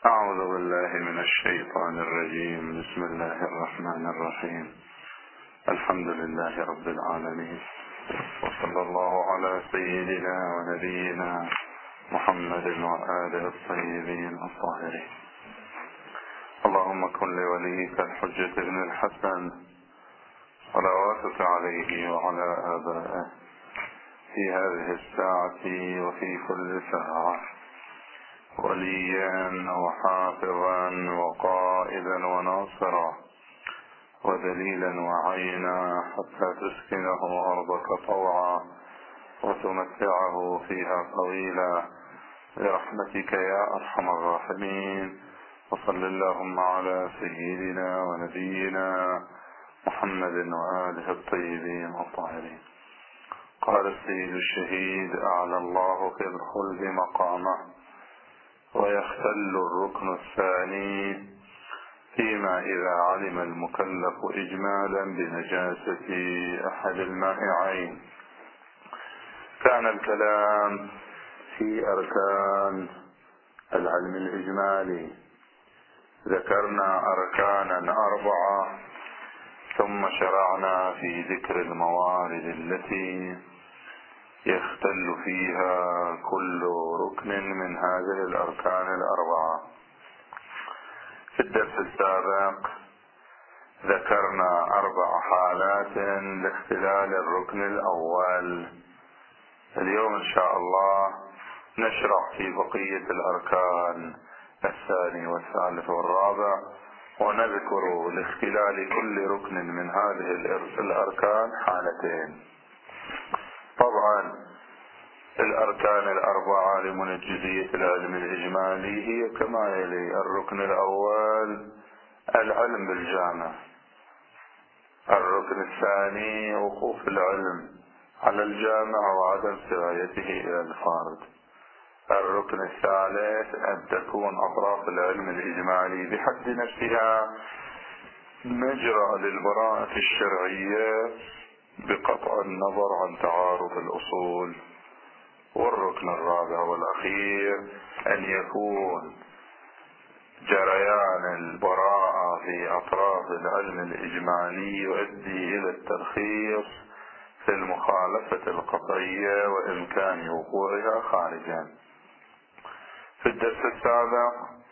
أعوذ بالله من الشيطان الرجيم. بسم الله الرحمن الرحيم. الحمد لله رب العالمين، وصلى الله على سيدنا ونبينا محمد وآله الطيبين الطاهرين. اللهم كن لوليك الحجة بن الحسن صلواتك عليه وعلى آبائه في هذه الساعة وفي كل ساعة وليا وحافظا وقائدا وناصرا ودليلا وعينا حتى تسكنه أرضك طوعا وتمتعه فيها طويلا برحمتك يا أرحم الراحمين. وصل اللهم على سيدنا ونبينا محمد وآله الطيبين الطاهرين. قال السيد الشهيد أعلى الله في الخلد مقامه، ويختل الركن الثاني فيما إذا علم المكلف إجمالا بنجاسة أحد المائعين. كان الكلام في أركان العلم الإجمالي، ذكرنا أركانا 4 ثم شرعنا في ذكر الموارد التي يختل فيها كل ركن من هذه الأركان 4. في الدرس السابق ذكرنا 4 حالات لاختلال الركن الأول. اليوم إن شاء الله نشرع في بقية الأركان الثاني والثالث والرابع، ونذكر لاختلال كل ركن من هذه الأركان حالتين. طبعا الأركان 4 لمنجزية العلم الإجمالي هي كما يلي: الركن الأول العلم بالجامع، الركن الثاني وقوف العلم على الجامع وعدم سرايته إلى الفارد، الركن الثالث أن تكون أطراف العلم الإجمالي بحد نفسها مجرى للبراءة الشرعية بقطع النظر عن تعارض الأصول، والركن الرابع والأخير أن يكون جريان البراءة في أطراف العلم الإجمالي يؤدي إلى الترخيص في المخالفة القطعية وإمكان وقوعها خارجا. في الدرس السابق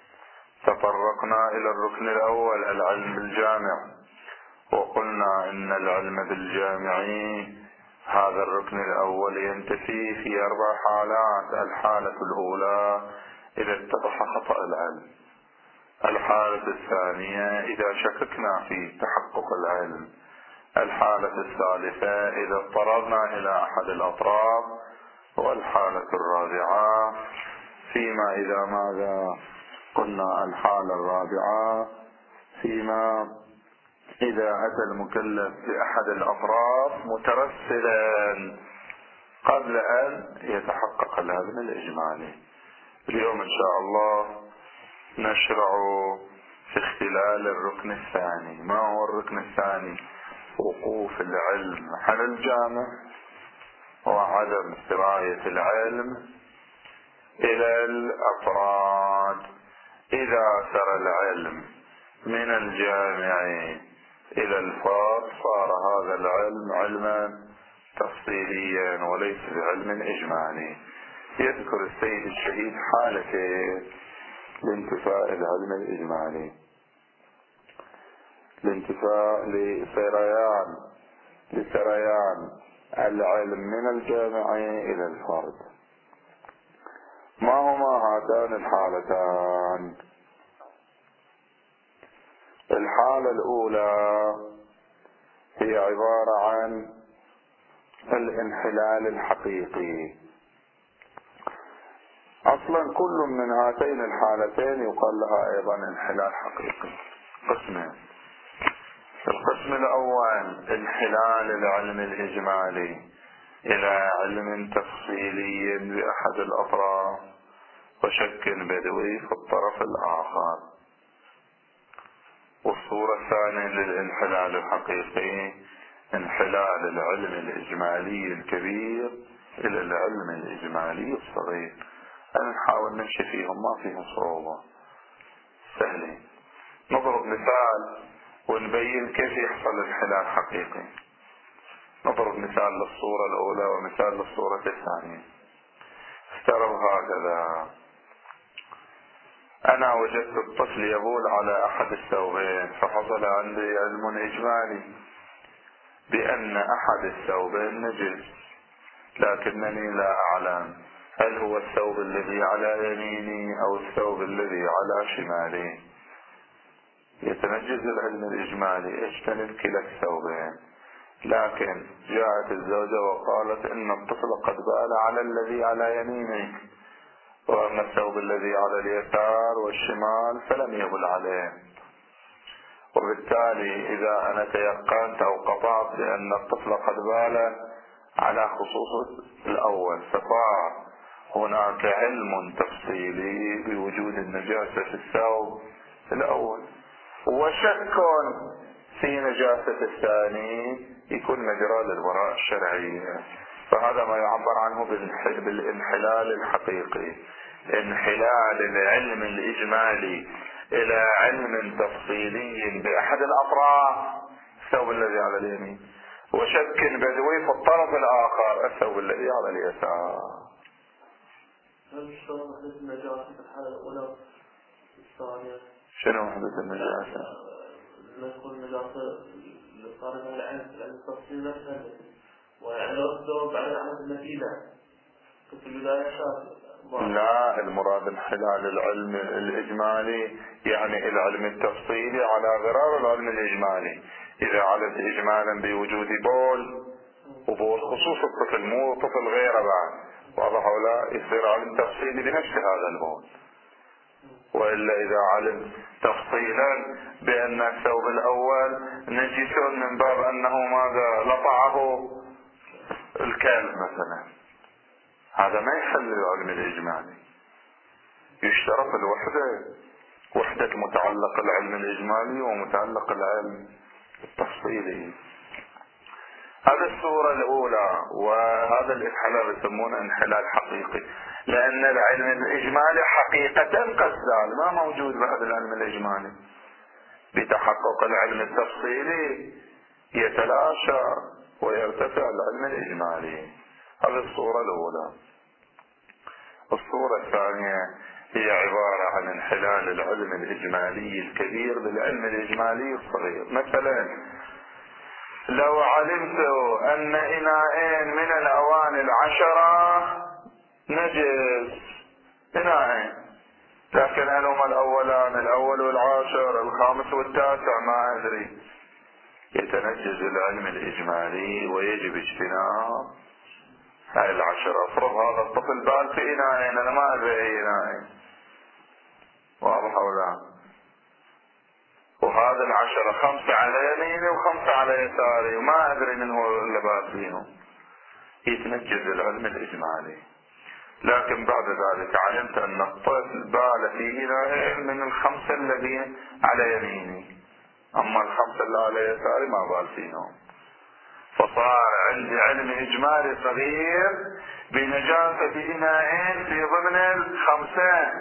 تطرقنا إلى الركن الأول العلم بالجامع، وقلنا إن العلم بالجامع هذا الركن الأول ينتفي في 4 حالات. الحالة الأولى إذا اتضح خطأ العلم، الحالة الثانية إذا شككنا في تحقق العلم، الحالة الثالثة إذا اضطررنا إلى أحد الأطراف، والحالة الرابعة فيما إذا ماذا قلنا الحالة الرابعة فيما إذا أتى المكلف بأحد الأطراف مترسلا قبل أن يتحقق العلم الإجمالي. اليوم إن شاء الله نشرع في اختلال الركن الثاني. ما هو الركن الثاني؟ وقوف العلم على الجامع وعدم سراية العلم إلى الأفراد. إذا سرى العلم من الجامع إلى الفرد صار هذا العلم علما تفصيليا وليس بعلم إجمالي. يذكر السيد الشهيد حالتين لانتفاء العلم الإجمالي: الانتفاء لسريان العلم من الجامع إلى الفرد. ما هما هاتان الحالتان؟ الحالة الأولى هي عبارة عن الانحلال الحقيقي. أصلا كل من هاتين الحالتين يقال لها أيضا انحلال حقيقي. قسمين: القسم الأول انحلال العلم الإجمالي إلى علم تفصيلي بأحد الأطراف وشك بدوي في الطرف الآخر. والصورة الثانية للانحلال الحقيقي انحلال العلم الإجمالي الكبير إلى العلم الإجمالي الصغير. نحاول نمشي فيهم ما فيهم صعوبة. سهلين. نضرب مثال ونبين كيف يحصل انحلال حقيقي. نضرب مثال للصورة الأولى ومثال للصورة الثانية. افترض هكذا: أنا وجدت الطفل يبول على أحد الثوبين، فحصل عندي علم إجمالي بأن أحد الثوبين نجس، لكنني لا أعلم هل هو الثوب الذي على يميني أو الثوب الذي على شمالي. يتنجز العلم الإجمالي اجتنب كلا الثوبين، لكن جاءت الزوجة وقالت إن الطفل قد بال على الذي على يمينك، وأما الثوب الذي على اليسار والشمال فلم يبل عليه. وبالتالي إذا أنا تيقنت أو قطعت بأن الطفل قد بال على خصوص الأول، فصار هناك علم تفصيلي بوجود النجاسة في الثوب الأول، وشك في نجاسة الثاني، يكون مجرى للبراءة الشرعية. فهذا ما يعبر عنه بالانحلال الحقيقي، انحلال العلم الإجمالي إلى علم تفصيلي بأحد الأطراف، الثوب الذي على اليمين، وشك بدوي في الطرف الآخر، الثوب الذي على اليسار. هل يشترط وحدة النجاسة في الحالة الأولى الثانية؟ شنو وحدة النجاسة؟ نذكر النجاسة اللي صارت على العلم التفصيل نفسه، وعلى الثوب بعد عمل النتيجة في البداية شاف. لا، المراد انحلال العلم الإجمالي يعني العلم التفصيلي على غرار العلم الإجمالي. إذا علمت إجمالا بوجود بول، وبول خصوص الطفل مو طفل غيره بعد، واضح ولا، يصير علم تفصيلي بنفس هذا البول. وإلا إذا علم تفصيلا بأن الثوب الأول نجس من باب أنه ماذا لطعه الكلب مثلا، هذا ما يحل العلم الإجمالي. يشترط الوحدة، وحدة متعلق العلم الإجمالي ومتعلق العلم التفصيلي. هذا الصورة الأولى، وهذا الانحلال يسمونه انحلال حقيقي، لأن العلم الإجمالي حقيقة قد زال، ما موجود بعد العلم الإجمالي. بتحقق العلم التفصيلي يتلاشى ويرتفع العلم الإجمالي. هذه الصورة الأولى. الصورة الثانية هي عبارة عن انحلال العلم الإجمالي الكبير بالعلم الإجمالي الصغير. مثلا لو علمت أن إناءين من الأواني 10 نجس، إناءين، لكن هل هما الأولان الأول والعاشر الخامس والتاسع ما أدري، يتنجز العلم الإجمالي ويجب اجتناب هاي 10. افرض هذا الطفل بال في إناءين، أنا ما أدري أي إناءين، واضح ولا، وهذا 10 5 على يميني و5 على يساري، وما أدري من هو اللي بال فيهم، يتنجز العلم الإجمالي. لكن بعد ذلك علمت أن الطفل بال في إناءين من ال5 الذين على يميني، أما ال5 اللي على يساري ما بال فيهم، فصار عندي علم إجمالي صغير بنجاسة إناءين في ضمن ال5،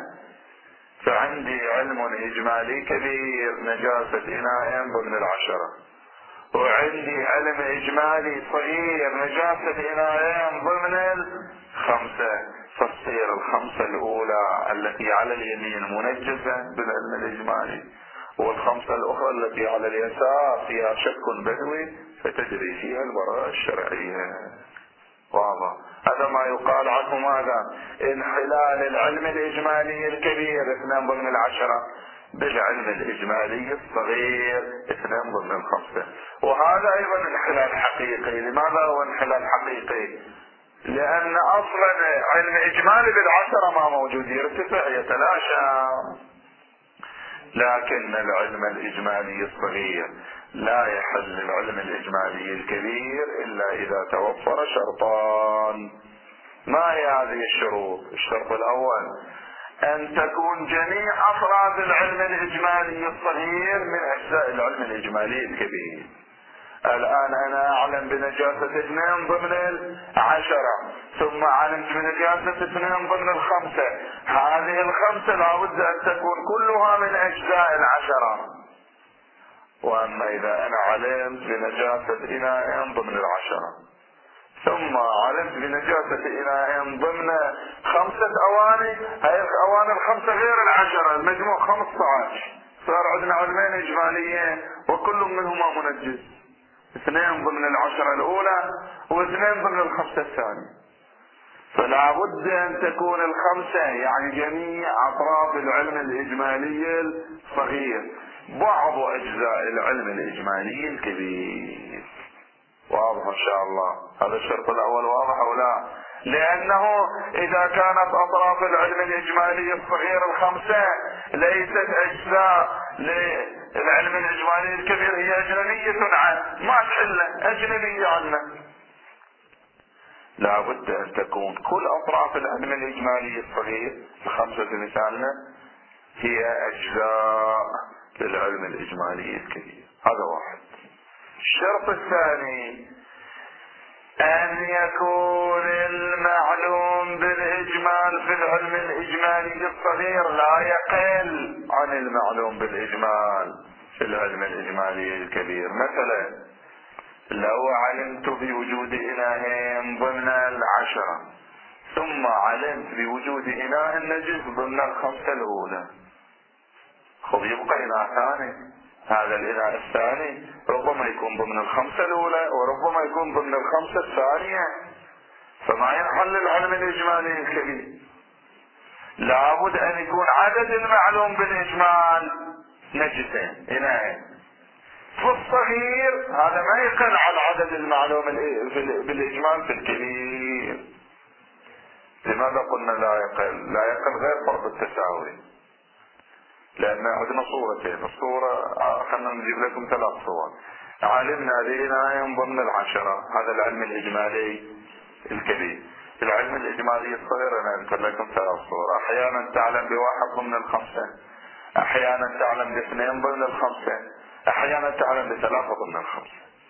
فعندي علم إجمالي كبير نجاسة إناءين ضمن 10، وعندي علم إجمالي صغير نجاسة إناءين ضمن 5، فتصير ال5 الأولى التي على اليمين منجسة بالعلم الإجمالي، وال5 الأخرى التي على اليسار فيها شك بدوي فتجري فيها البراءة الشرعية. واضح؟ هذا ما يقال عنه ماذا؟ انحلال العلم الإجمالي الكبير 2 ضمن 10 بالعلم الإجمالي الصغير 2 ضمن 5. وهذا أيضا انحلال حقيقي. لماذا هو انحلال حقيقي؟ لأن أصلا علم إجمالي 10 ما موجود، يرتفع يتلاشى. لكن العلم الإجمالي الصغير لا يحل العلم الإجمالي الكبير إلا إذا توفر شرطان. ما هي هذه الشروط؟ الشرط الأول أن تكون جميع أفراد العلم الإجمالي الصغير من أجزاء العلم الإجمالي الكبير. الآن أنا أعلم بنجاسة 2 ضمن 10، ثم علمت بنجاسة 2 ضمن 5. هذه 5 لابد أن تكون كلها من أجزاء 10. وأما إذا أنا علمت بنجاسة إناء ضمن 10، ثم علمت بنجاسة إناء ضمن 5 أواني، هاي الأواني 5 غير 10، المجموع 15، صار عندنا علمين إجماليين وكل منهما منجس، 2 ضمن 10 الأولى و2 ضمن 5 الثانية. فلا بد أن تكون 5 يعني جميع أطراف العلم الإجمالي الصغير بعض أجزاء العلم الإجمالي الكبير. واضح إن شاء الله؟ هذا الشرط الأول واضح أو لا؟ لأنه إذا كانت أطراف العلم الإجمالي الصغير 5 ليست أجزاء للعلم الإجمالي الكبير، هي أجنبية عنه، ما تحله، أجنبية عنه. لا بد أن تكون كل أطراف العلم الإجمالي الصغير 5 مثالنا هي أجزاء للعلم الإجمالي الكبير. هذا واحد. الشرط الثاني أن يكون المعلوم بالإجمال في العلم الإجمالي الصغير لا يقل عن المعلوم بالإجمال في العلم الإجمالي الكبير. مثلا لو علمت بوجود إناء ضمن 10 ثم علمت بوجود إناء نجس ضمن 5 الأولى، خذ يبقى إناء ثاني، هذا الإناء الثاني ربما يكون ضمن 5 الأولى وربما يكون ضمن 5 الثانية، فما ينحل العلم الإجمالي الكبير. لابد أن يكون عدد المعلوم بالإجمال نجسين إناءين. في الصغير هذا ما يقل عن عدد المعلوم بالإجمال في الكبير. لماذا قلنا لا يقل؟ لا يقل غير فرض التساوي، لأن عندنا صورتين. الصورة خلنا نجيب لكم 3 صور. علمنا بإناء ضمن 10، هذا العلم الإجمالي الكبير. العلم الإجمالي الصغير أنا أذكر لكم 3 صور. أحيانا تعلم ب1 ضمن 5، أحيانا تعلم ب2 ضمن 5، أحيانا تعلم ب3 ضمن 5.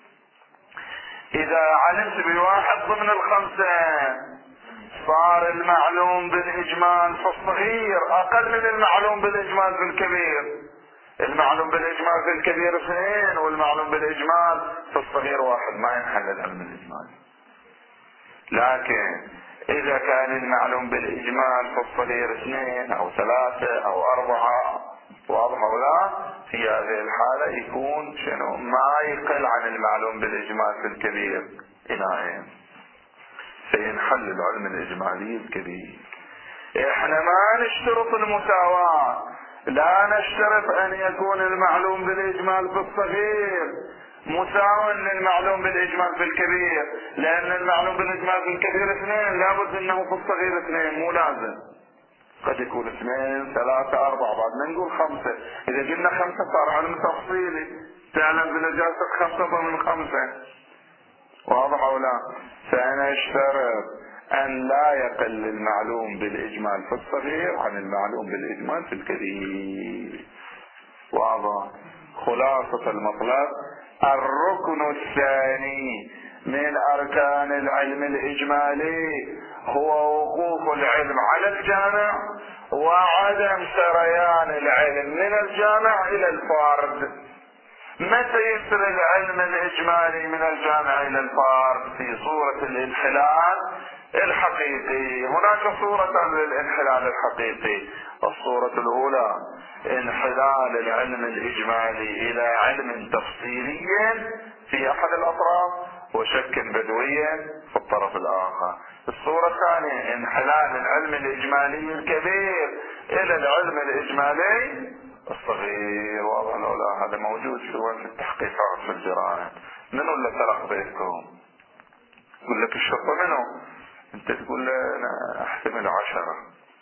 إذا علمت ب1 ضمن 5 صار المعلوم بالإجمال في الصغير أقل من المعلوم بالإجمال في الكبير. المعلوم بالإجمال في الكبير 2 والمعلوم بالإجمال في الصغير 1، ما ينحل العلم الإجمالي. لكن إذا كان المعلوم بالإجمال في الصغير 2 أو 3 أو 4، واضح أو لا؟ في هذه الحالة يكون شنو؟ ما يقل عن المعلوم بالإجمال في الكبير إناءين، سينحل العلم الإجمالي الكبير. احنا ما نشترط المساواة، لا نشترط أن يكون المعلوم بالإجمال في الصغير مساو للمعلوم بالإجمال في الكبير، لأن المعلوم بالإجمال في الكبير 2 لابد أنه في الصغير 2، مو لازم. قد يكون 2 3 4، بعد ما نقول 5. إذا قلنا 5 صار علم تفصيلي، تعلم بنجاسة 5 ضمن 5، واضح أو لا؟ فأنا اشترط أن لا يقل المعلوم بالإجمال في الصغير عن المعلوم بالإجمال في الكبير. واضح؟ خلاصة المطلب: الركن الثاني من أركان العلم الإجمالي هو وقوف العلم على الجامع وعدم سريان العلم من الجامع إلى الفرد. متى يصل العلم الإجمالي من الجامع إلى الفرد؟ في صورة الانحلال الحقيقي. هناك صورة للانحلال الحقيقي. الصورة الأولى انحلال العلم الإجمالي إلى علم تفصيلي في أحد الأطراف وشك بدوي في الطرف الآخر. الصورة الثانية انحلال العلم الإجمالي الكبير إلى العلم الإجمالي الصغير. واضح لو لا؟ هذا موجود في التحقيقات في الجرائم. منو اللي سرق بيتكم؟ يقول لك الشرطة. منو؟ انت تقول له انا احتمل 10،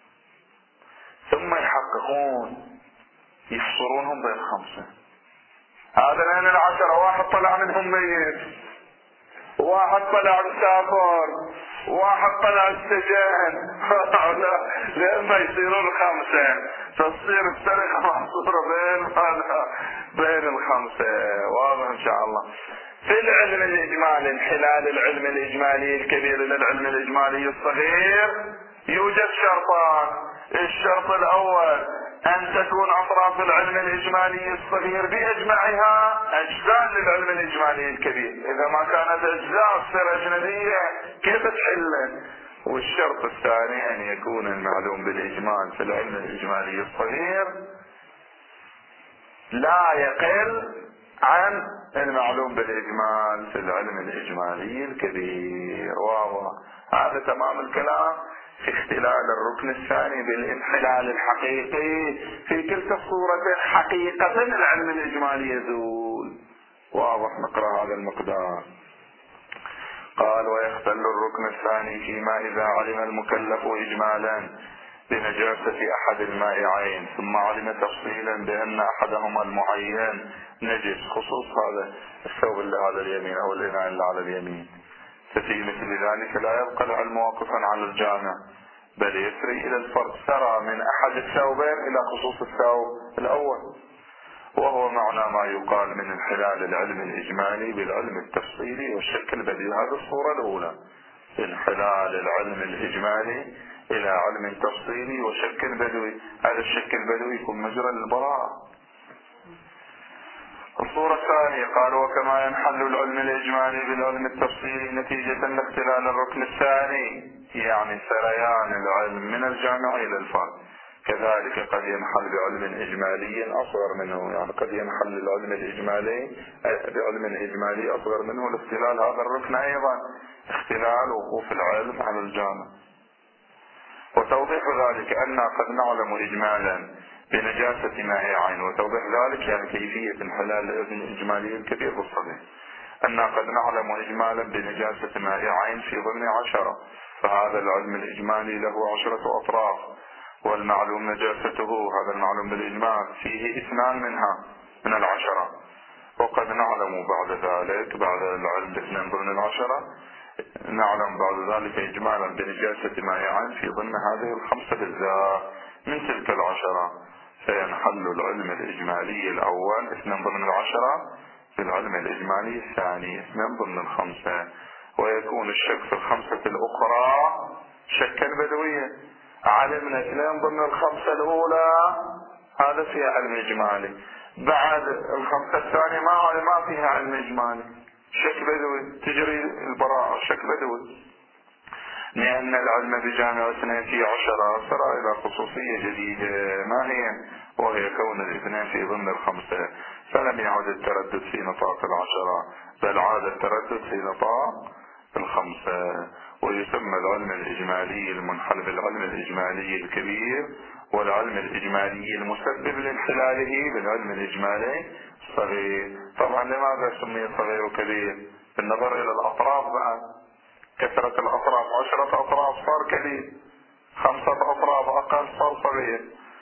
ثم يحققون يفصلونهم بين 5. هذا لان 10 واحد طلع منهم ميت، واحد طلع مسافر، واحد طلع السجن لما يصيرون 5 فتصير السرقة محصورة بين 5. واضح ان شاء الله؟ في العلم الإجمالي انحلال العلم الإجمالي الكبير إلى العلم الإجمالي الصغير يوجد شرطان. الشرط الأول أن تكون أطراف العلم الإجمالي الصغير بأجمعها أجزاء للعلم الإجمالي الكبير. إذا ما كانت أجزاء تصير أجنبية كيف تحله؟ والشرط الثاني أن يكون المعلوم بالإجمال في العلم الإجمالي الصغير لا يقل عن المعلوم بالإجمال في العلم الإجمالي الكبير. واضح؟ هذا تمام الكلام في اختلال الركن الثاني بالانحلال الحقيقي. في كلتا الصورتين حقيقة العلم الإجمالي يزول. واضح؟ نقرأ هذا المقدار. قال: ويختل الركن الثاني فيما إذا علم المكلف إجمالا بنجاسة أحد المائعين ثم علم تفصيلا بأن أحدهما المعين نجس، خصوص هذا الثوب اللي على اليمين أو الإناء اللي على اليمين، ففي مثل ذلك لا يبقى العلم واقفا على الجامع بل يسري إلى الفرد، سرى من أحد الثوبين إلى خصوص الثوب الأول، وهو معنى ما يقال من انحلال العلم الإجمالي بالعلم التفصيلي والشك البديهي. هذه الصورة الأولى، انحلال العلم الإجمالي إلى علم تفصيلي وشك بدوي. هذا الشك البدوي يكون مجرى للبراءة. الصورة الثانية قال: وكما ينحل العلم الإجمالي بالعلم التفصيلي نتيجة لاختلال الركن الثاني، يعني سريان العلم من الجامع إلى الفرد، كذلك قد ينحل بعلم إجمالي أصغر منه، يعني قد ينحل العلم الإجمالي بعلم إجمالي أصغر منه لاختلال هذا الركن أيضا، اختلال وقوف العلم على الجامع. وتوضيح ذلك أن قد نعلم إجمالا بنجاسة مائعين، وتوضيح ذلك يعني كيفية انحلال العلم الإجمالي الكبير والصغير، أن قد نعلم إجمالا بنجاسة مائعين في ضمن 10، فهذا العلم الإجمالي له 10 أطراف، والمعلوم نجاسته هذا المعلوم بالإجمال فيه 2 منها من 10. وقد نعلم بعد ذلك بعد العلم ب2 ضمن 10 نعلم بعد ذلك إجمالا بنجاسة مائعين في ضمن هذه 5 بالذات من تلك 10، فينحل العلم الإجمالي الأول 2 ضمن 10 في العلم الإجمالي الثاني 2 ضمن 5، ويكون الشك في 5 الأخرى شكا بدويا. علمنا 2 ضمن 5 الأولى هذا فيها علم إجمالي، بعد 5 الثانية ما فيها علم إجمالي، شك بدوي، تجري البراءة شك بدوي، لأن العلم بجامع 12 سرى إلى خصوصية جديدة ما هي، وهي كون الاثنين في ضمن 5، فلم يعد التردد في نطاق 10 بل عاد التردد في نطاق 5. ويسمى العلم الإجمالي المنحل بالعلم الإجمالي الكبير، والعلم الإجمالي المسبب لانحلاله بالعلم الإجمالي الصغير. طبعا لماذا سمي صغير وكبير؟ بالنظر إلى الأطراف بقى، كثرة الأطراف 10 أطراف صار كبير، 5 أطراف أقل صار صغير،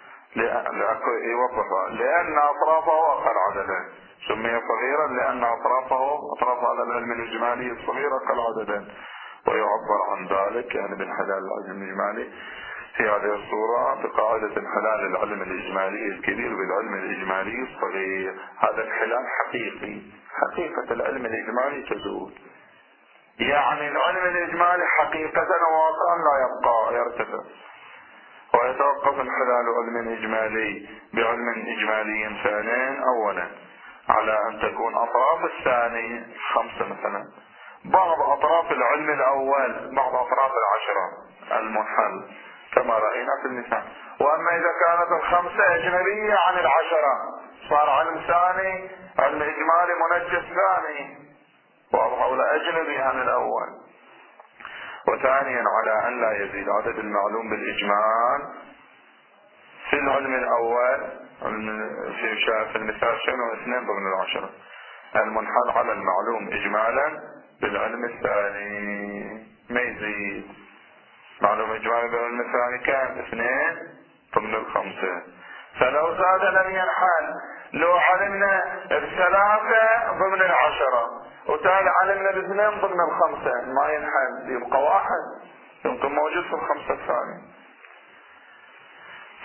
يوضح لأن أطرافه أقل عددا سمي صغيرا، لأن أطراف هذا العلم الإجمالي الصغير أقل عددا. ويعبر عن ذلك يعني بانحلال العلم الإجمالي في هذه الصورة بقاعدة انحلال العلم الإجمالي الكبير بالعلم الإجمالي الصغير. هذا انحلال حقيقي، حقيقة العلم الإجمالي تزول، يعني العلم الإجمالي حقيقة وواقعا لا يبقى، يرتفع. ويتوقف انحلال علم إجمالي بعلم إجمالي ثاني أولا على أن تكون أطراف الثاني 5 مثلا، بعض أطراف العلم الأول بعض أطراف 10 المنحل كما رأينا في المثال. وأما إذا كانت 5 أجنبية عن 10 صار علم ثاني، علم إجمالي منجس ثاني، واضح ولا أجنبي عن الأول. وثانيا على أن لا يزيد عدد المعلوم بالإجمال في العلم الأول في المثال شنو 2 ضمن 10 المنحل على المعلوم إجمالا بالعلم الثاني ما يزيد. معلوم إجمالي بالعلم الثاني كان 2 ضمن 5، فلو زاد لم ينحل. لو علمنا 3 ضمن 10 وتالي علمنا 2 ضمن 5 ما ينحل، يبقى 1 يمكن موجود في 5 الثانية.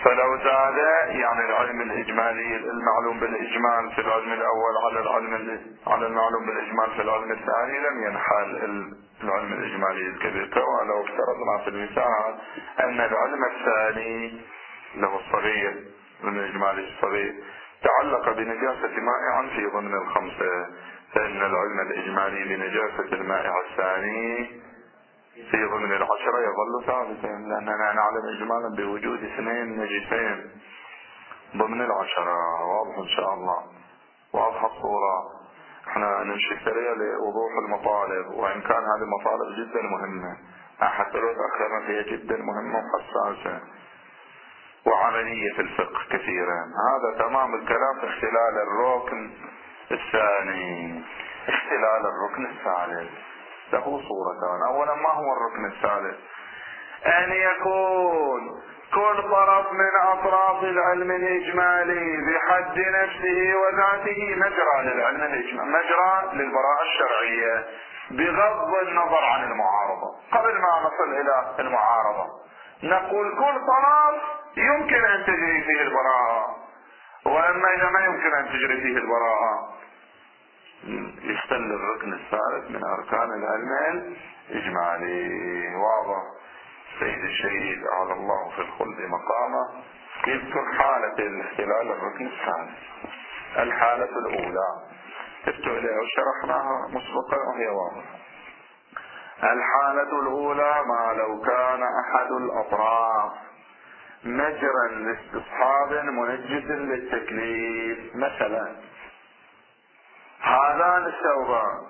فلو زاد يعني العلم الإجمالي المعلوم بالإجمال في العلم الأول على المعلوم بالإجمال في العلم الثاني لم ينحل العلم الإجمالي الكبير. كما لو افترضنا في المثال أن العلم الثاني له الصغير من الإجمالي الصغير تعلق بنجاسة مائع في ضمن الخمسة، فإن العلم الإجمالي بنجاسة المائع الثاني في ضمن العشرة يظل ثابتا، لأننا نعلم إجمالا بوجود 2 نجسين ضمن العشرة. واضح إن شاء الله، واضحة الصورة. احنا نمشي سريع لوضوح المطالب، وإن كان هذه المطالب جدا مهمة حتى لو تأخرنا فيها، جدا مهمة وحساسة وعملية في الفقه كثيرا. هذا تمام الكلام في اختلال الركن الثاني. اختلال الركن الثالث له صورتان. اولا، ما هو الركن الثالث؟ ان يكون كل طرف من اطراف العلم الاجمالي بحد نفسه وذاته مجرى للعلم الاجمالي، مجرى للبراءة الشرعية، بغض النظر عن المعارضة. قبل ما نصل الى المعارضة نقول كل طرف يمكن ان تجري فيه البراءة، واما اذا ما يمكن ان تجري فيه البراءة يختل الركن الثالث من اركان العلم الاجمالي. واضح؟ سيد الشهيد اعاذ الله في الخلد مقامه يذكر حالة الاختلال الركن الثالث. الحالة الاولى كتبت اليها وشرحناها مسبقا وهي واضحة. الحالة الاولى ما لو كان احد الاطراف مجرا لاستصحاب منجز للتكليف. مثلا هذان الثوبان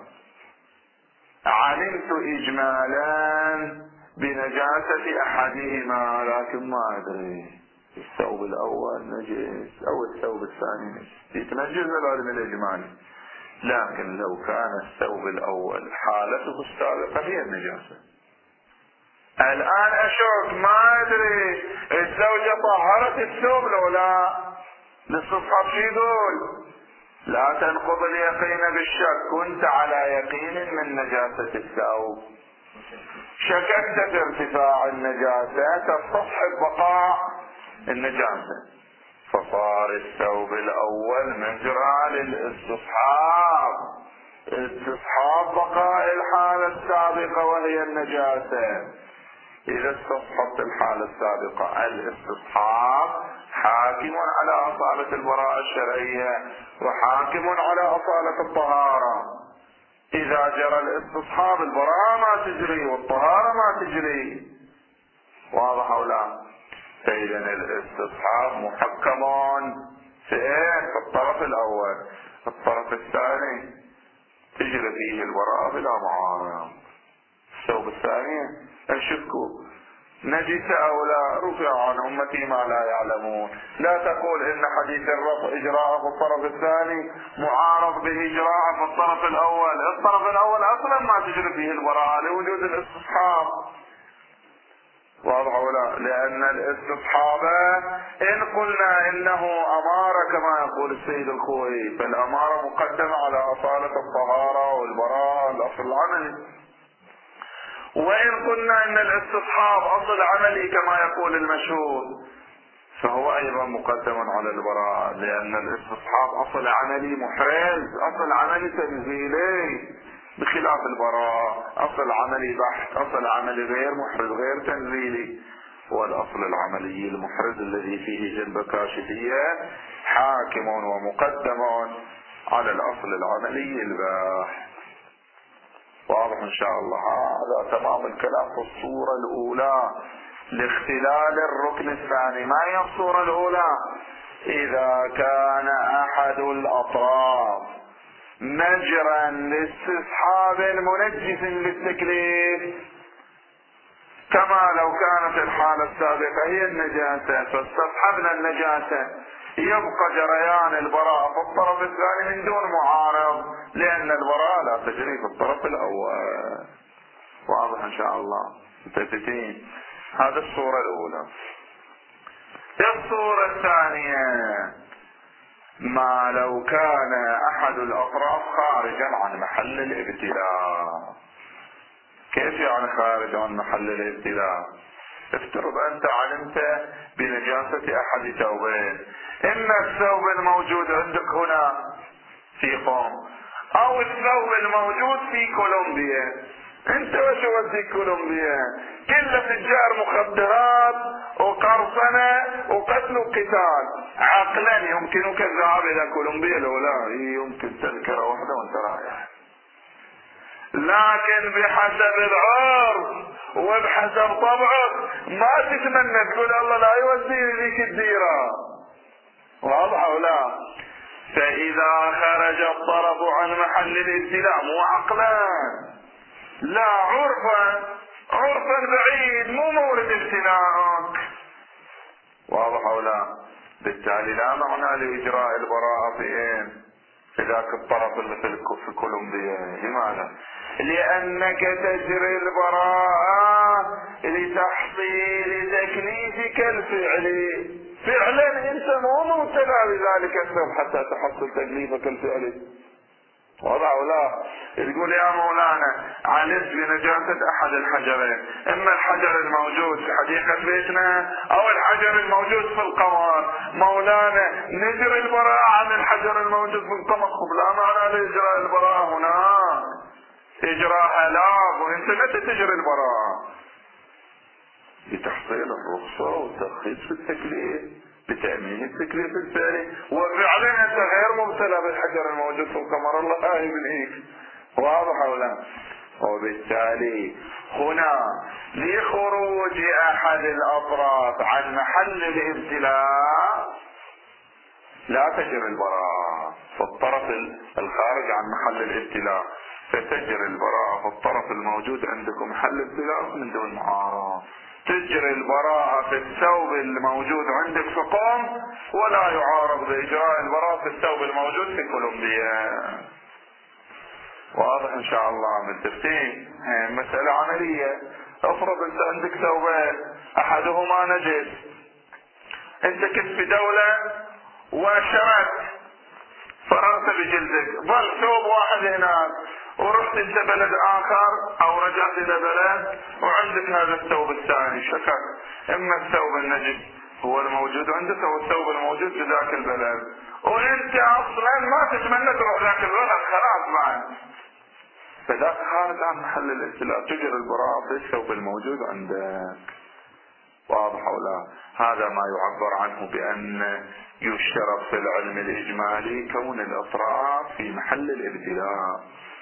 علمت اجمالا بنجاسة احدهما لكن ما ادري الثوب الاول نجس او الثوب الثاني نجس، يتنجز العلم الاجمالي. لكن لو كان الثوب الاول حالته السابقة هي النجاسة، الان اشك ما ادري الزوجة طهرت الثوب لو لا، للصفحة شي يقول لا تنقض اليقين بالشك. كنت على يقين من نجاسة الثوب، شككت في ارتفاع النجاسة تستصحب بقاء النجاسة، فصار الثوب الاول مجرى للاستصحاب، استصحاب بقاء الحالة السابقة وهي النجاسة. إذا استصحبت الحالة السابقة الاستصحاب حاكم على أصالة البراءة الشرعية وحاكم على أصالة الطهارة. إذا جرى الاستصحاب البراءة ما تجري والطهارة ما تجري. واضح أو لا؟ فإذا الاستصحاب محكمون في الطرف الأول، الطرف الثاني تجري فيه البراءة بلا معارضة. الثوب الثاني الشكو نجس او لا، رفع عن امتي ما لا يعلمون. لا تقول ان حديث الرفع اجراءه في الطرف الثاني معارض باجراءه في الطرف الاول. الطرف الاول اصلا ما تجري فيه البراءة لوجود الاستصحاب. واضح ولا؟ لان الاستصحاب ان قلنا انه امارة كما يقول السيد الخوئي، فالامارة مقدمة على اصالة الطهارة والبراءة الاصل العملي، وإن قلنا إن الاستصحاب أصل عملي كما يقول المشهور فهو أيضا مقدم على البراءة، لأن الاستصحاب أصل عملي محرز، أصل عملي تنزيلي، بخلاف البراءة أصل عملي بحت، أصل عملي غير محرز غير تنزيلي. والأصل العملي المحرز الذي فيه جلب كاشفية حاكم ومقدم على الأصل العملي الباح. واضح ان شاء الله؟ هذا تمام الكلام في الصورة الاولى لاختلال الركن الثاني. ما هي الصورة الاولى؟ اذا كان احد الاطراف مجرا لاستصحاب منجس للتكليف، كما لو كانت الحالة السابقة هي النجاسة فاستصحبنا النجاسة، يبقى جريان البراءة في الطرف الثاني من دون معارض، لأن البراءة لا تجري في الطرف الأول. واضح إن شاء الله؟ متفقين؟ هذه الصورة الأولى. الصورة الثانية ما لو كان أحد الأطراف خارجا عن محل الابتلاء. كيف يعني خارج عن محل الابتلاء؟ افترض أنت علمت بنجاسة أحد ثوبين، إما الثوب الموجود عندك هنا في قم أو الثوب الموجود في كولومبيا. أنت وش وديك كولومبيا؟ كله تجار مخدرات وقرصنة وقتل وقتال. عقلا يمكنك الذهاب إلى كولومبيا لو لا يمكن تذكرة واحدة وأنت رايح، لكن بحسب العرف وبحسب طبعك ما تتمنى تقول الله لا يوديني ذيك الديرة. واضح او لا؟ فاذا خرج الطرف عن محل الابتلاء مو عقلا لا عرفا بعيد مو مورد ابتلاءك. واضح او لا؟ بالتالي لا معنى لاجراء البراءة في ذاك الطرف مثل في كولومبيا. لماذا؟ لأنك تجري البراءة لتحصيل تكليفك الفعلي. فعلا أنت مو مبتلى بذلك السبب حتى تحصل تكليفك الفعلي. واضح أو لا؟ تقول يا مولانا علمت بنجاسة أحد الحجرين، إما الحجر الموجود في حديقة بيتنا أو الحجر الموجود في القمر. مولانا نجري البراءة عن الحجر الموجود في القمر. لا معنى لإجراء البراءة هنا، إجراء هلاك وأنت متى تجري البراءة؟ لتحصيل الرخصة والترخيص في التكليف، بتأمين التكليف الفعلي. وفعلا أنت غير مبتلى بالحجر الموجود في القمر، الله لا يبنيك. واضح أو لا؟ وبالتالي هنا لخروج أحد الأطراف عن محل الابتلاء لا تجري البراءة في الطرف الخارج عن محل الابتلاء، فتجري البراءة في الطرف الموجود عندكم محل ابتلاء من دون معارضة. تجري البراءة في الثوب الموجود عندك في قم ولا يعارض بإجراء البراءة في الثوب الموجود في كولومبيا. واضح ان شاء الله؟ من تفتين مسألة عملية. افرض انت عندك ثوبين احدهما نجس، انت كنت في دولة وشرت فررت بجلدك، ظل ثوب واحد هناك، ورحت انت بلد اخر او رجعت الى بلد وعندك هذا الثوب الثاني، شكك اما الثوب النجس هو الموجود عندك او الثوب الموجود في ذاك البلد، وانت اصلا ما تتمنى تروح ذاك البلد خلاص معك، فذاك خارج عن محل الابتلاء، تجري البراءة في الثوب الموجود عندك. واضح او لا؟ هذا ما يعبر عنه بأن يشترط في العلم الإجمالي كون الأطراف في محل الابتلاء.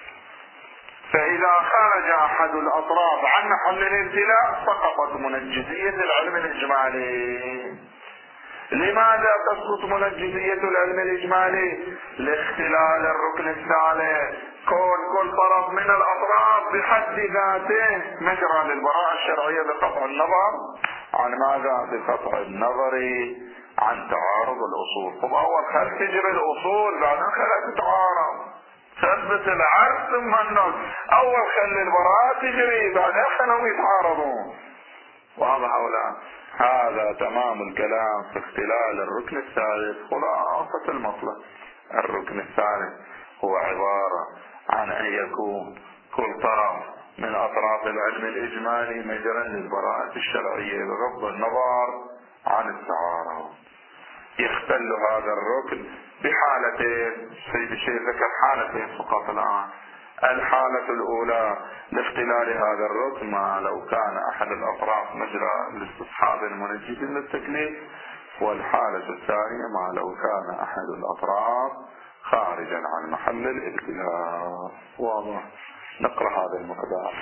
فإذا خرج أحد الأطراف عن محل الابتلاء سقطت منجزية العلم الإجمالي. لماذا تسقط منجزية العلم الإجمالي؟ لاختلال الركن الثالث، كون كل طرف من الأطراف بحد ذاته مجرى للبراءة الشرعية بقطع النظر عن ماذا؟ بقطع النظر عن تعارض الأصول. طب أول خل تجري الأصول بعدين خلها تتعارض، ثبت العرض ثم النظر. أول خلي البراءة تجري بعدين خلهم يتعارضون. واضح أو لا؟ هذا تمام الكلام في اختلال الركن الثالث. خلاصة المطلب الركن الثالث هو عبارة عن أن يكون كل طرف من أطراف العلم الإجمالي مجرا للبراءة الشرعية بغض النظر عن التعارض. يختل هذا الركن بحالتين، سيد الشيخ ذكر حالتين فقط الآن. الحالة الأولى لاختلال هذا الركن ما لو كان أحد الأطراف مجرى لاستصحاب المنجز للتكليف، والحالة الثانية ما لو كان أحد الأطراف خارجا عن محل الابتلاء. واضح؟ نقرأ هذا المقدار.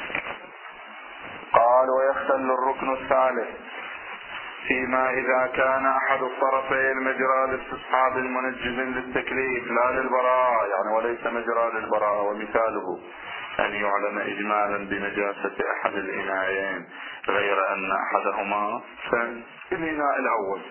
قال ويختل الركن الثالث فيما إذا كان أحد الطرفين مجرى لاستصحاب المنجز للتكليف لا للبراءة، يعني وليس مجرى للبراءة. ومثاله أن يعلم إجمالا بنجاسة أحد الإناءين غير أن أحدهما الإناء الأول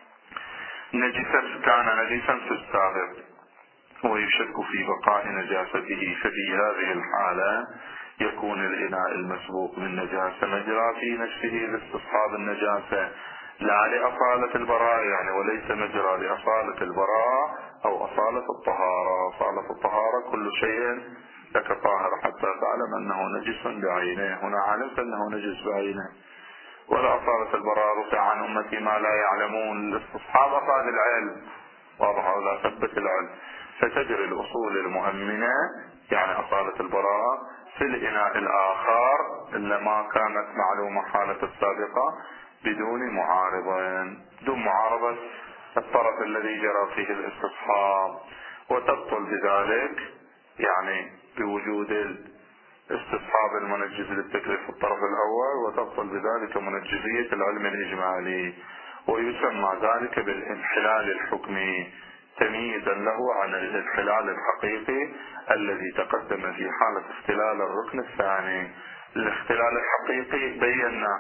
كان نجسا في السابق ويشك في بقاء نجاسته، ففي هذه الحالة يكون الإناء المسبوق من نجاسة مجرى في نفسه لاستصحاب النجاسة لا لأصالة البراءة، يعني وليس مجرى لأصالة البراءة أو أصالة الطهارة. أصالة الطهارة كل شيء لك طاهر حتى تعلم أنه نجس بعينه، هنا علمت أنه نجس بعينه. ولا صارت البراءة رفع عن أمتي ما لا يعلمون. الاستصحاب أفاد العلم، واضح ولا ثبت العلم. فتجري الأصول المؤمنة يعني أصالة البراءة في الإناء الآخر إلا ما كانت معلومة حالة السابقة بدون دون معارضة الطرف الذي جرى فيه الاستصحاب، وتبطل بذلك يعني بوجود الاستصحاب المنجز للتكليف في الطرف الأول، وتبطل بذلك منجزية العلم الإجمالي، ويسمى ذلك بالانحلال الحكمي تمييزا له عن الانحلال الحقيقي الذي تقدم في حالة اختلال الركن الثاني. الاختلال الحقيقي بينا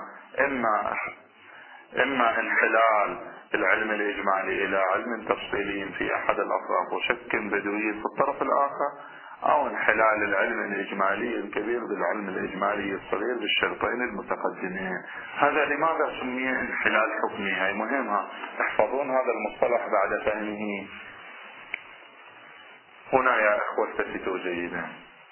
إما انحلال العلم الإجمالي إلى علم تفصيلي في أحد الأطراف وشك بدوي في الطرف الآخر، أو انحلال العلم الإجمالي الكبير بالعلم الإجمالي الصغير بالشرطين المتقدمين. هذا لماذا سمي انحلال حكمي؟ هي مهمة تحفظون هذا المصطلح بعد فهمه. هنا يا إخوة التفتوا جيدا،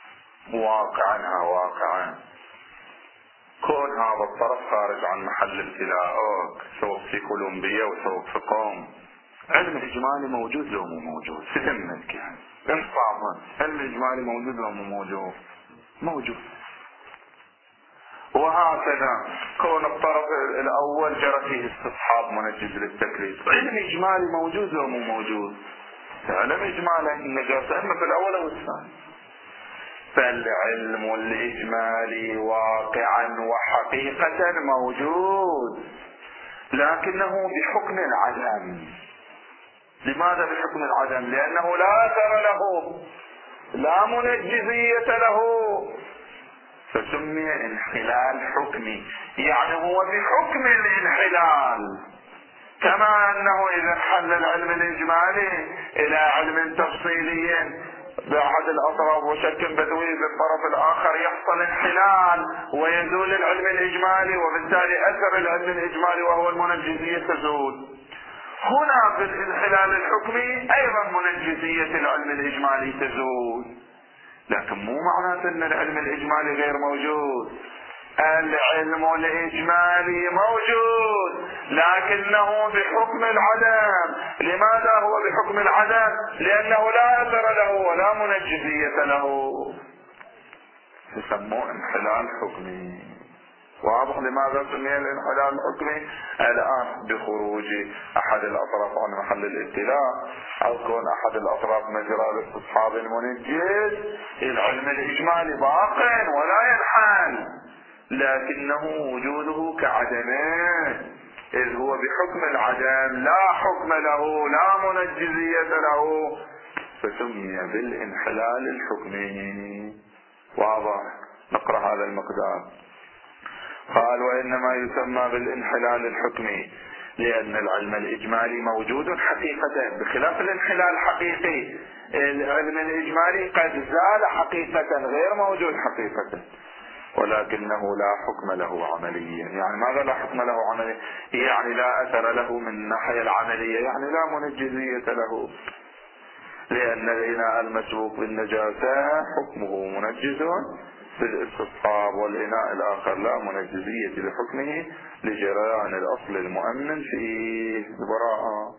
واقعا كون هذا الطرف خارج عن محل ابتلاءك سواء في كولومبيا وسواء في قوم، علم إجمالي موجود لو مو موجود في ذمتك يعني انصافا، علم إجمالي موجود لو مو موجود. وهكذا كون الطرف الأول جرى فيه استصحاب منجز للتكليف، علم إجمالي موجود لو مو موجود. علم إجمالي النجاسة إما في الأول أو الثاني. فالعلم الإجمالي واقعا وحقيقة موجود، لكنه بحكم العدم. لماذا بحكم العدم؟ لأنه لا أثر له، لا منجزية له، فسمي انحلال حكمي. يعني هو بحكم الانحلال، كما أنه إذا انحل العلم الإجمالي إلى علم تفصيلي بأحد الأطراف وشك بدوي بالطرف الآخر يحصل انحلال ويزول العلم الإجمالي، وبالتالي أثر العلم الإجمالي وهو المنجزية تزول. هنا في الانحلال الحكمي أيضا منجزية العلم الإجمالي تزول، لكن مو معناته أن العلم الإجمالي غير موجود. العلم الإجمالي موجود لكنه بحكم العدم. لماذا هو بحكم العدم؟ لأنه لا أثر له ولا منجزية له، يسموه انحلال حكمي. واضح لماذا سمي الانحلال الحكمي؟ الآن بخروج أحد الأطراف عن محل الابتلاء أو كون أحد الأطراف مجرى لاستصحاب المنجز، العلم الإجمالي باق ولا ينحل، لكنه وجوده كعدمه، إذ هو بحكم العدم لا حكم له لا منجزية له، فسمي بالانحلال الحكمي. واضح؟ نقرأ هذا المقدار. قال وإنما يسمى بالانحلال الحكمي لأن العلم الإجمالي موجود حقيقة بخلاف الانحلال الحقيقي. العلم الإجمالي قد زال حقيقة غير موجود حقيقة، ولكنه لا حكم له عمليا. يعني ماذا لا حكم له عمليا؟ يعني لا أثر له من الناحية العملية، يعني لا منجزية له، لأن الإناء المسبوق بالنجاسة حكمه منجز بالاستصحاب، والإناء الآخر لا منجزية لحكمه لجريان الأصل المؤمن فيه البراءة.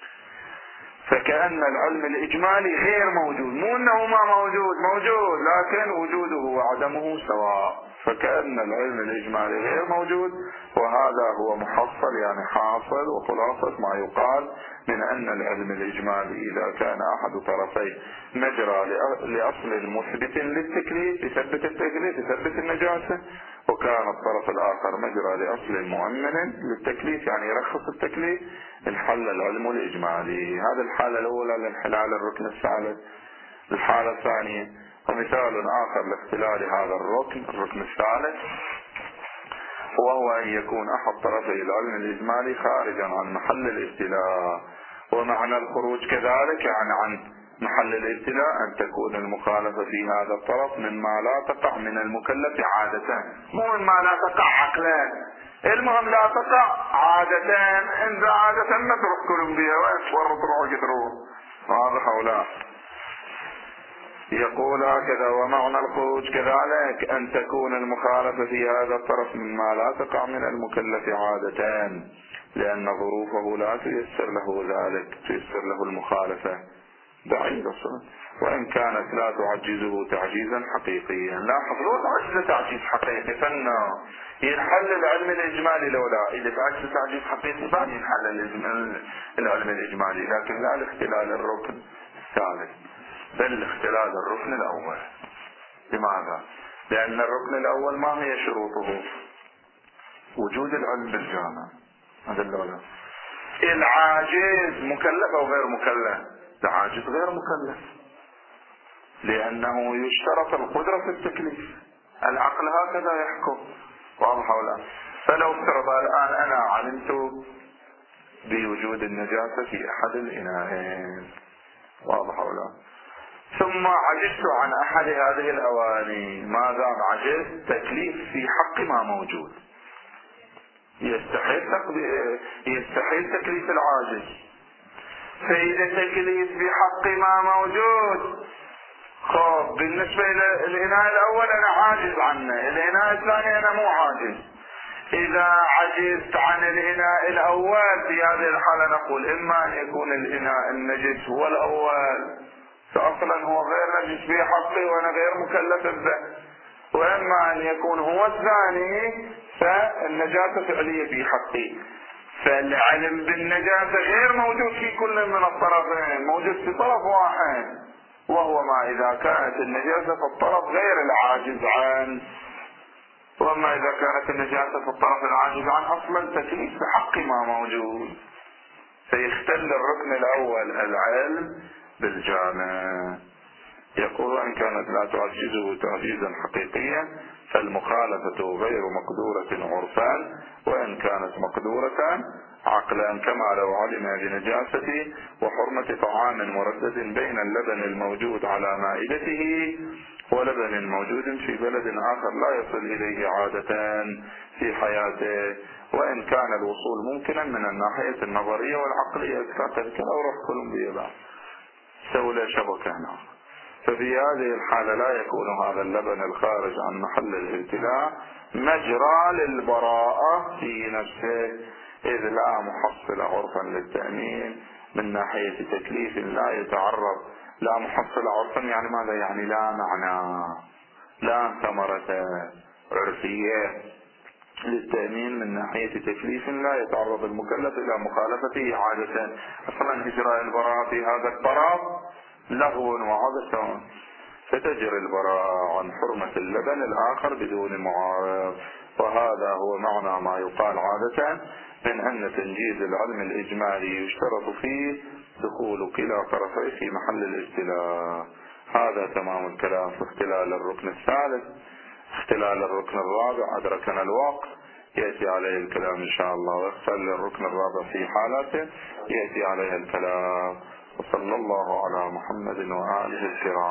فكأن العلم الإجمالي غير موجود، مو أنه ما موجود لكن وجوده وعدمه سواء. فكأن العلم الإجمالي غير موجود، وهذا هو محصل يعني حاصل وخلاصة ما يقال من أن العلم الإجمالي إذا كان أحد طرفيه مجرى لأصل مثبت للتكليف يثبت التكليف يثبت النجاسة، وكان الطرف الآخر مجرى لأصل مؤمن للتكليف يعني يرخص التكليف، انحل العلم الإجمالي. هذا الحالة الأولى لانحلال الركن الثالث. الحالة الثانية ومثال آخر لاختلال هذا الركن الثالث وهو أن يكون أحد طرفي العلم الإجمالي خارجا عن محل الابتلاء. ومعنى الخروج كذلك يعني عن محل الابتلاء أن تكون المخالفة في هذا الطرف مما لا تقع من المكلف عادة، مو مما لا تقع عقلا، المهم لا تقع عادة. إن عادة ما تروح كولومبيا وين تروح قدروا واضح أو لا؟ يقول هكذا: ومعنى الخروج كذلك أن تكون المخالفة في هذا الطرف مما لا تقع من المكلف عادة، لأن ظروفه لا تيسر له ذلك، تيسر له المخالفة بعيد الصلة، وإن كانت لا تعجزه تعجيزا حقيقيا. لاحظ، لو تعجز تعجيز حقيقي فإنه ينحل العلم الإجمالي، لو لا إذا تعجز تعجيز حقيقي ما ينحل العلم الإجمالي، لكن لا لاختلال الركن الثالث بل اختلال الركن الأول. لماذا؟ لأن الركن الأول ما هي شروطه؟ وجود العلم بالجامع، هذا الأول. العاجز مكلف أو غير مكلف؟ العاجز غير مكلف، لأنه يشترط القدرة في التكليف، العقل هكذا يحكم، واضح ولا؟ فلو افترض الآن أنا علمت بوجود النجاسة في أحد الإناءين، واضح ولا؟ ثم عجزت عن أحد هذه الأواني، ما دام عجزت تكليف في حق ما موجود، يستحيل تكليف العاجز. فإذا تكليف بحق ما موجود، خب بالنسبة للإناء الأول أنا عاجز عنه، الإناء الثاني أنا مو عاجز. إذا عجزت عن الإناء الأول في هذه الحالة نقول إما أن يكون الإناء النجس هو الأول، فأصلا هو غير نجس في حقي وأنا غير مكلف به، وإما أن يكون هو الثاني فالنجاسة فعلية في حقي. فالعلم بالنجاسة غير موجود في كل من الطرفين، موجود في طرف واحد، وهو ما إذا كانت النجاسة في الطرف غير العاجز عنه، وأما إذا كانت النجاسة في الطرف العاجز عنه أصلا تكليف بحق ما موجود، فيختل الركن الأول العلم بالجامع. يقول: إن كانت لا تعجزه تعجيزا حقيقيا فالمخالفة غير مقدورة عرفا، وإن كانت مقدورة عقلا، كما لو علم بنجاسة وحرمة طعام مردد بين اللبن الموجود على مائدته ولبن موجود في بلد آخر لا يصل إليه عادة في حياته، وإن كان الوصول ممكنا من الناحية النظرية والعقلية. كذلك لو رحت كولومبيا بعد سوى شبكة هنا، ففي هذه الحالة لا يكون هذا اللبن الخارج عن محل الابتلاع مجرى للبراءة في نفسه، إذ لا محصل عرفا للتأمين من ناحية تكليف لا يتعرض. لا محصل عرفا يعني ماذا؟ يعني لا معنى، لا ثمرة عرفية للتأمين من ناحية تكليف لا يتعرض المكلف إلى مخالفته عادة. أصلا إجراء البراءة في هذا الطرف لغو وعبث، فتجري البراءة عن حرمة اللبن الآخر بدون معارض. وهذا هو معنى ما يقال عادة من أن تنجيز العلم الإجمالي يشترط فيه دخول كلا طرفيه في محل الاستلاء. هذا تمام الكلام في اختلال الركن الثالث. اختلال الركن الرابع أدركنا الوقت، يأتي عليه الكلام إن شاء الله، واختلال الركن الرابع في حالاته يأتي عليه الكلام. وصلى الله على محمد وآله الكرام.